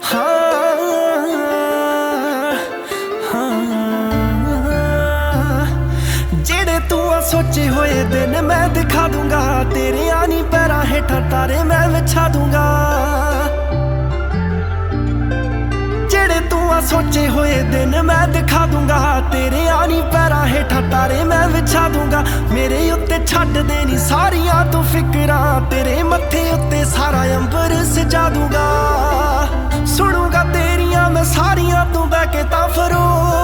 जेड़े तू सोचे हुए दिन मैं दिखा दूंगा, तेरे आनी पैरा हेठा तारे मैं बिछा दूंगा। जेड़े तू सोचे हुए दिन मैं दिखा दूंगा, तेरे आनी पैरा हेठा तारे मैं बिछा दूंगा। मेरे उत्ते छड्ड देनी सारियां तू फिकरां, तेरे मत्थे उत्ते सारा अंबर सजा दूंगा। सुनूंगा तेरियां मैं सारियां तू बह के ताफरो,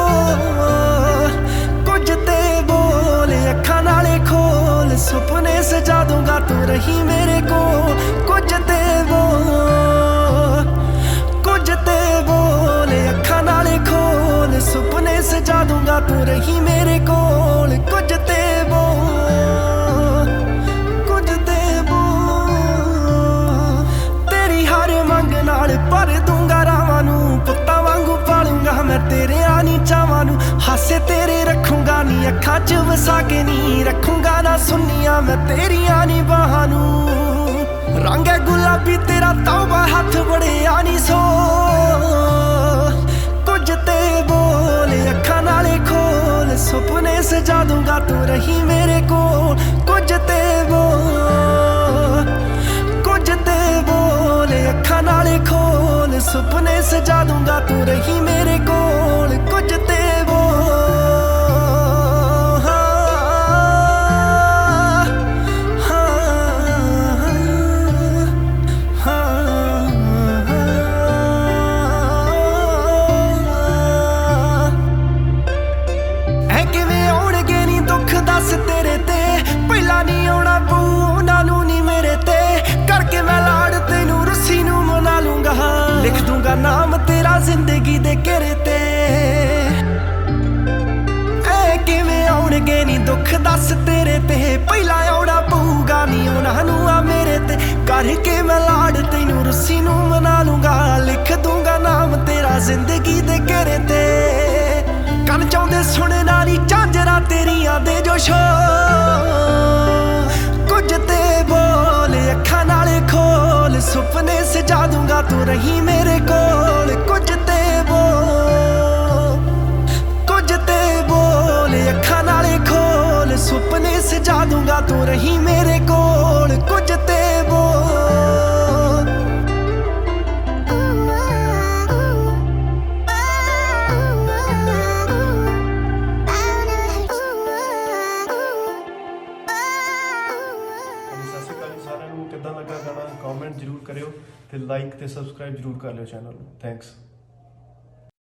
कुछ ते बोल अखां नाले खोल, सुपने सजा दूंगा तू रही मेरे कोल। कुछ ते बोल, कुछ ते बोल अखां नाले खोल, सुपने सजा दूंगा तू रही मेरे कोल। कुछ ते बोल, कुछ ते बोल, तेरी हर मंग नाल भर दूंगा रावां नूं, पुत्तां वांगू पालूंगा मैं तेरे आनी चावां नूं। हासे तेरे रखूंगा नी अखां च वसा के, नी रखूंगा ना सुनिया मैं तेरियां नी बाहां नूं। रंग है गुलाबी तेरा तौबा हथ बड़े आनी सो, कुछ ते बोल अखां नाले खोल, सुपने सजा दूंगा तू रही मेरे कोल। कुछ ते बोल, कुछ ते बोल अखां नाले खोल, सुपने सजा दूंगा तू रही मेरे कोल। कुछ ते तेरे ते पहला नहीं आना पू उन्होंने नी मेरे ते, करके मैं लाड़ तेनू रस्सी नू मना लूंगा। लिख दूंगा नाम तेरा जिंदगी दे घेरे ते, ऐ किवें आउणगे नी दुख दस तेरे ते, पहला आउणा पऊगा नी उन्होंने आ मेरे ते, करके मैं लाड़ तेनू रस्सी नू मना लूंगा। लिख दूंगा नाम तेरा जिंदगी दे घेरे ते, कन चाहुंदे सुनना नी झांजरा तेरियां दे जो शोर। कुछ ते बोल अखां नाले खोल, सुपने सजा दूंगा तू रही मेरे कोल। कुछ ते बोल, कुछ ते बोल अखां नाले खोल, सुपने सजा दूंगा तू रही मेरे कोल। कुछ ते बोल। किद्दां लगा गाना कॉमेंट जरूर करियो, ते लाइक ते सबसक्राइब जरूर कर लियो चैनल। थैंक्स।